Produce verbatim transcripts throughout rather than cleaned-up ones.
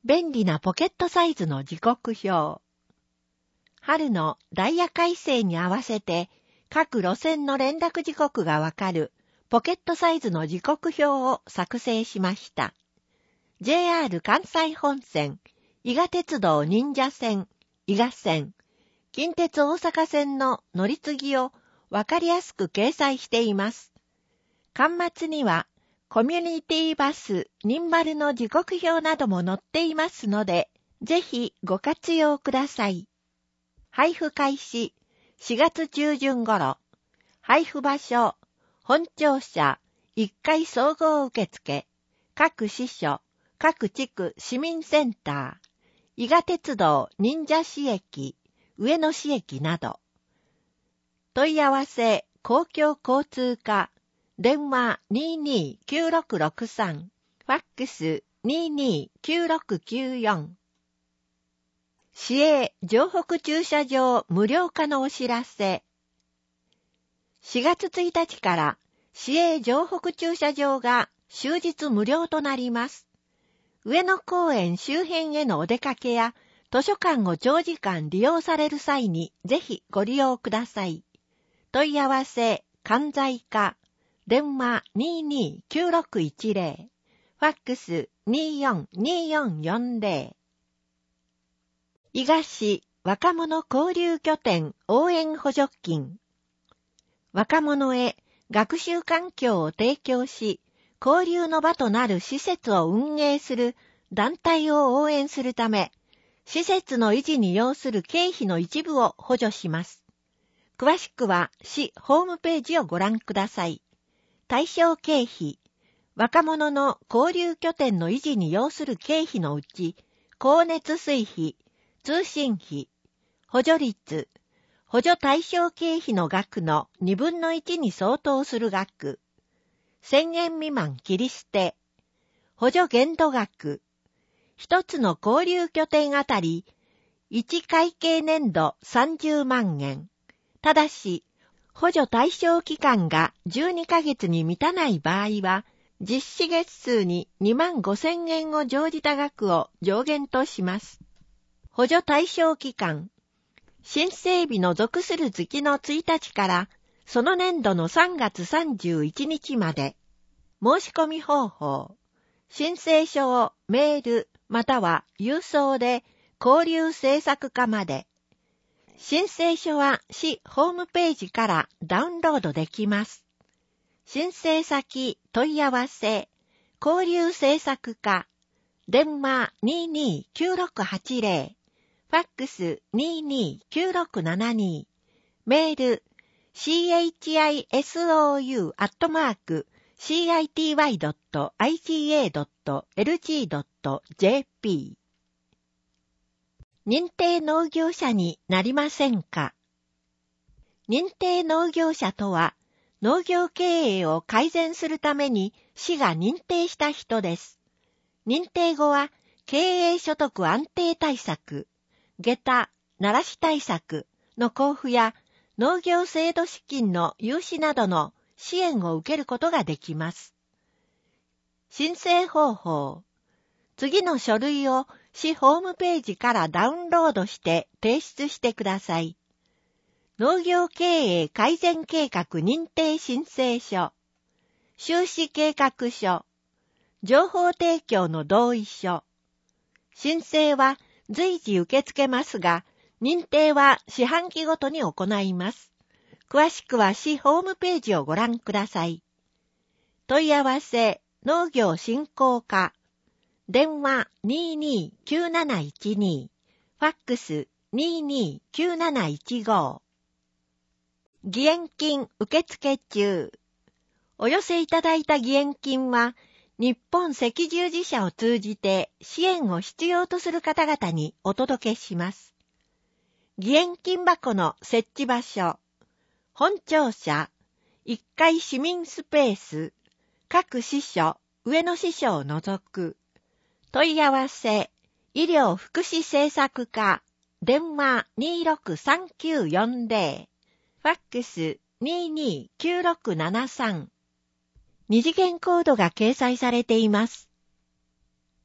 便利なポケットサイズの時刻表。春のダイヤ改正に合わせて各路線の連絡時刻がわかるポケットサイズの時刻表を作成しました。ジェイアール 関西本線、伊賀鉄道忍者線、伊賀線、近鉄大阪線の乗り継ぎをわかりやすく掲載しています。巻末にはコミュニティバスにんまるの時刻表なども載っていますので、ぜひご活用ください。配布開始しがつ中旬頃。配布場所、本庁舎いっかい総合受付、各支所、各地区市民センター、伊賀鉄道忍者市駅、上野市駅など。問い合わせ、公共交通課、電話 にーにーきゅうろくろくさん、ファックス にーにーきゅうろくきゅうよん。市営城北駐車場無料化のお知らせ。しがつついたちから市営城北駐車場が終日無料となります。上野公園周辺へのお出かけや図書館を長時間利用される際にぜひご利用ください。問い合わせ、関西課、電話 にーにーきゅうろくいちぜろ、ファックス にーよんにーよんよんぜろ。伊賀市若者交流拠点応援補助金。若者へ学習環境を提供し、交流の場となる施設を運営する団体を応援するため、施設の維持に要する経費の一部を補助します。詳しくは市ホームページをご覧ください。対象経費、若者の交流拠点の維持に要する経費のうち、光熱水費、通信費、補助率、補助対象経費の額のにぶんのいちに相当する額、せんえん未満切り捨て、補助限度額、一つの交流拠点あたり、いち会計年度さんじゅうまんえん。ただし、補助対象期間がじゅうにかげつに満たない場合は、実施月数ににまんごせんえんを乗じた額を上限とします。補助対象期間、申請日の属する月のついたちから、その年度のさんがつさんじゅういちにちまで。申し込み方法、申請書をメールまたは郵送で交流政策課まで。申請書は市ホームページからダウンロードできます。申請先問い合わせ、交流政策課、電話 にーにーきゅうろくはちぜろ、ファックス にーにーきゅうろくななに、メール シーエイチアイエスオーユー アットマーク シーアイティーワイ ドット アイジーエー ドット エルジー ドット ジェーピー。認定農業者になりませんか？認定農業者とは、農業経営を改善するために市が認定した人です。認定後は、経営所得安定対策、下駄、ならし対策の交付や、農業制度資金の融資などの支援を受けることができます。申請方法。次の書類を市ホームページからダウンロードして提出してください。農業経営改善計画認定申請書、収支計画書、情報提供の同意書。申請は随時受け付けますが、認定は四半期ごとに行います。詳しくは市ホームページをご覧ください。問い合わせ、農業振興課、電話 にーにーきゅうなないちに、ファックス にーにーきゅうなないちご。義援金受付中。お寄せいただいた義援金は、日本赤十字社を通じて支援を必要とする方々にお届けします。義援金箱の設置場所、本庁舎、いっかい市民スペース、各支所、上野支所を除く。問い合わせ、医療福祉政策課、電話 にーろくさんきゅうよんぜろ、ファックス にーにーきゅうろくななさん。二次元コードが掲載されています。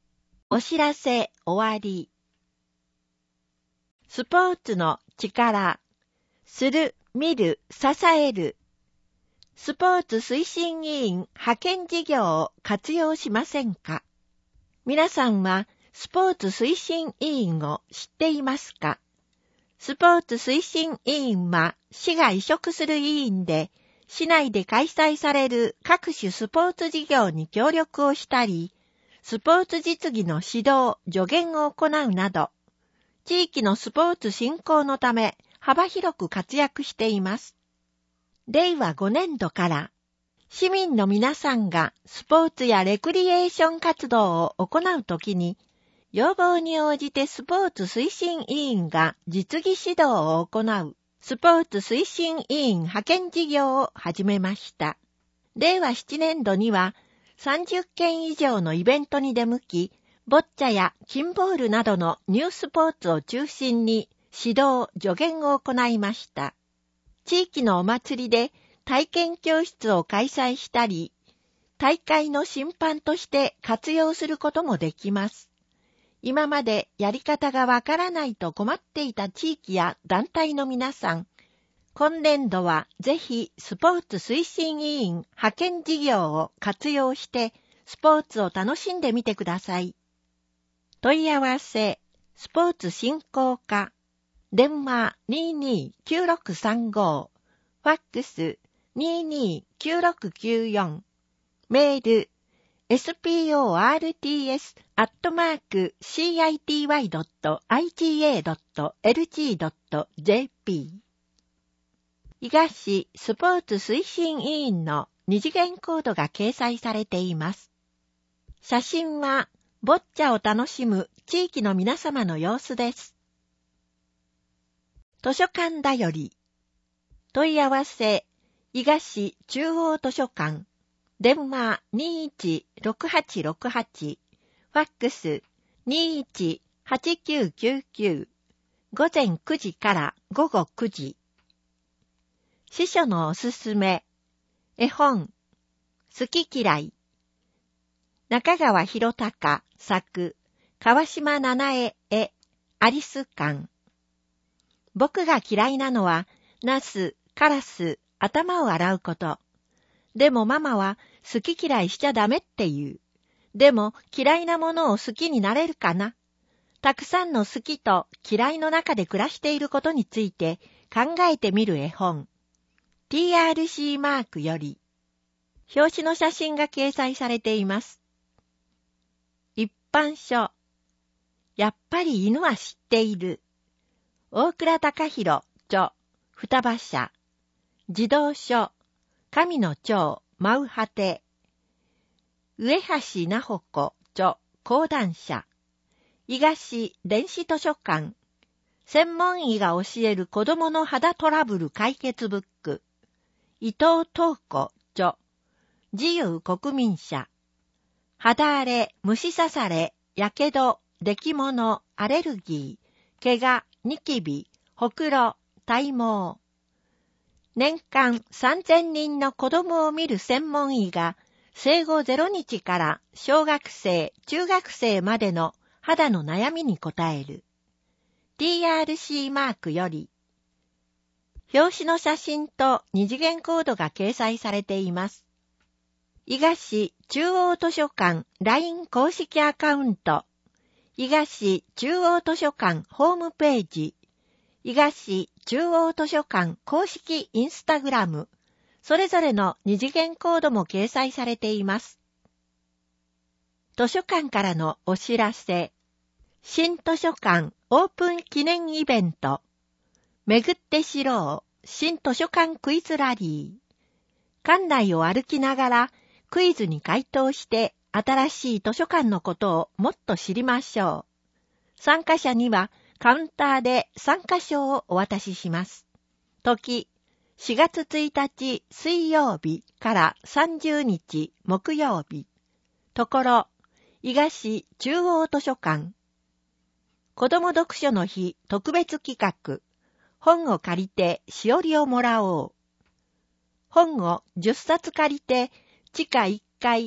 お知らせ終わり。スポーツの力。する、見る、支える。スポーツ推進委員派遣事業を活用しませんか？皆さんはスポーツ推進委員を知っていますか？スポーツ推進委員は市が委嘱する委員で、市内で開催される各種スポーツ事業に協力をしたり、スポーツ実技の指導、助言を行うなど、地域のスポーツ振興のため幅広く活躍しています。れいわごねんどから市民の皆さんがスポーツやレクリエーション活動を行うときに、要望に応じてスポーツ推進委員が実技指導を行うスポーツ推進委員派遣事業を始めました。れいわななねんどにはさんじゅっけん以上のイベントに出向き、ボッチャやキンボールなどのニュースポーツを中心に指導・助言を行いました。地域のお祭りで体験教室を開催したり、大会の審判として活用することもできます。今までやり方がわからないと困っていた地域や団体の皆さん、今年度はぜひスポーツ推進委員派遣事業を活用してスポーツを楽しんでみてください。問い合わせ、スポーツ振興課、電話 にーにーきゅうろくさんご、ファックス にーにーきゅうろくきゅうよん、メール、エスピーオーアールティーエス アットマーク シーアイティーワイ ドット アイティーエー ドット エルジー ドット ジェーピー。伊賀市スポーツ推進委員の二次元コードが掲載されています。写真は、ボッチャを楽しむ地域の皆様の様子です。図書館だより。問い合わせ、伊賀市中央図書館。電話 にーいちろくはちろくはち。ファックス にーいちはちきゅうきゅうきゅう。午前くじから午後くじ。司書のおすすめ。絵本。好き嫌い。中川博隆作、川島七重絵、アリス館。僕が嫌いなのは、ナス、カラス、頭を洗うこと。でもママは好き嫌いしちゃダメって言う。でも嫌いなものを好きになれるかな？たくさんの好きと嫌いの中で暮らしていることについて考えてみる絵本。ティーアールシー マークより。表紙の写真が掲載されています。一般書。やっぱり犬は知っている。大倉隆弘著、双葉社。児童書。神の蝶、舞う果て。上橋奈穂子著、講談社。伊賀市電子図書館。専門医が教える子供の肌トラブル解決ブック。伊藤東子著、自由国民社。肌荒れ、虫刺され、やけど、出来物、アレルギー、怪我、ニキビ、ほくろ、体毛。年間さんぜんにんの子供を見る専門医が、生後ゼロにちから小学生、中学生までの肌の悩みに答える。ティーアールシー マークより。表紙の写真と二次元コードが掲載されています。伊賀市中央図書館 ライン 公式アカウント。伊賀市中央図書館ホームページ。伊賀市中央図書館公式インスタグラム。それぞれの二次元コードも掲載されています。図書館からのお知らせ。新図書館オープン記念イベント。巡って知ろう新図書館クイズラリー。館内を歩きながらクイズに回答して新しい図書館のことをもっと知りましょう。参加者にはカウンターで参加証をお渡しします。時、しがつついたち水曜日からさんじゅうにち木曜日。ところ、伊賀市中央図書館。子ども読書の日特別企画。本を借りてしおりをもらおう。本をじゅっさつ借りて地下いっかい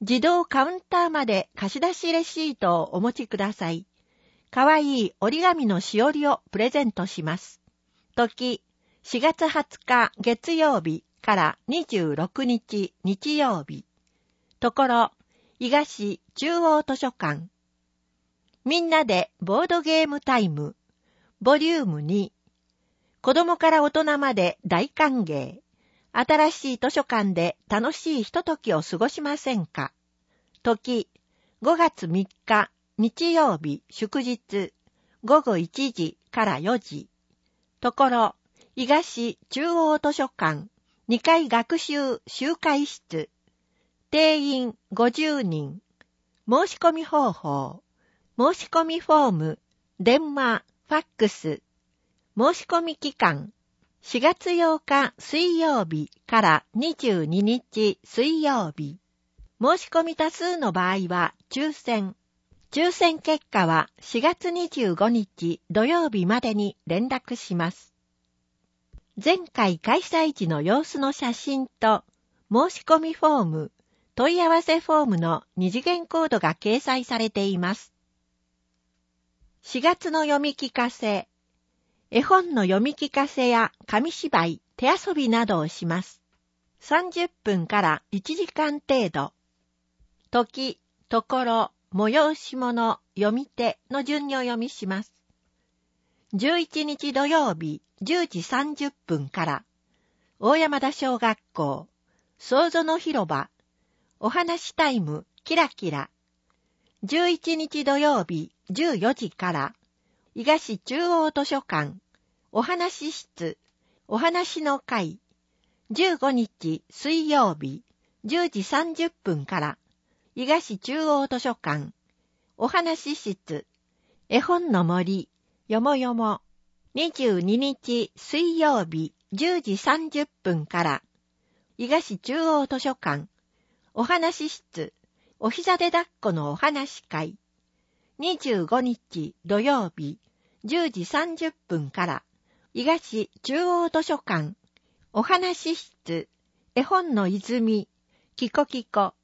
自動カウンターまで貸し出しレシートをお持ちください。かわいい折り紙のしおりをプレゼントします。時、しがつはつか月曜日からにじゅうろくにち日曜日。ところ、伊賀市中央図書館。みんなでボードゲームタイム。ボリュームに。子供から大人まで大歓迎。新しい図書館で楽しいひとときを過ごしませんか。時、ごがつみっか日曜日祝日。ごごいちじからよじ。ところ、伊賀市中央図書館にかい学習集会室。定員ごじゅうにん。申し込み方法。申し込みフォーム、電話、ファックス。申し込み期間。しがつようか水曜日からにじゅうににち水曜日。申し込み多数の場合は抽選。抽選結果はしがつにじゅうごにち土曜日までに連絡します。前回開催時の様子の写真と申し込みフォーム、問い合わせフォームの二次元コードが掲載されています。しがつの読み聞かせ。絵本の読み聞かせや紙芝居、手遊びなどをします。さんじゅっぷんからいちじかん程度。時、ところ、催し物、読み手の順にお読みします。じゅういちにち土曜日じゅうじさんじゅっぷんから、大山田小学校、創造の広場、お話タイム、キラキラ。じゅういちにち土曜日じゅうよじから、伊賀市中央図書館、お話室、お話の会。じゅうごにち水曜日じゅうじさんじゅっぷんから、伊賀市中央図書館、お話室、絵本の森、よもよも。にじゅうににち水曜日じゅうじさんじゅっぷんから、伊賀市中央図書館、お話室、お膝で抱っこのお話会。にじゅうごにち土曜日じゅうじさんじゅっぷんから、伊賀市中央図書館、お話室、絵本の泉、キコキコ。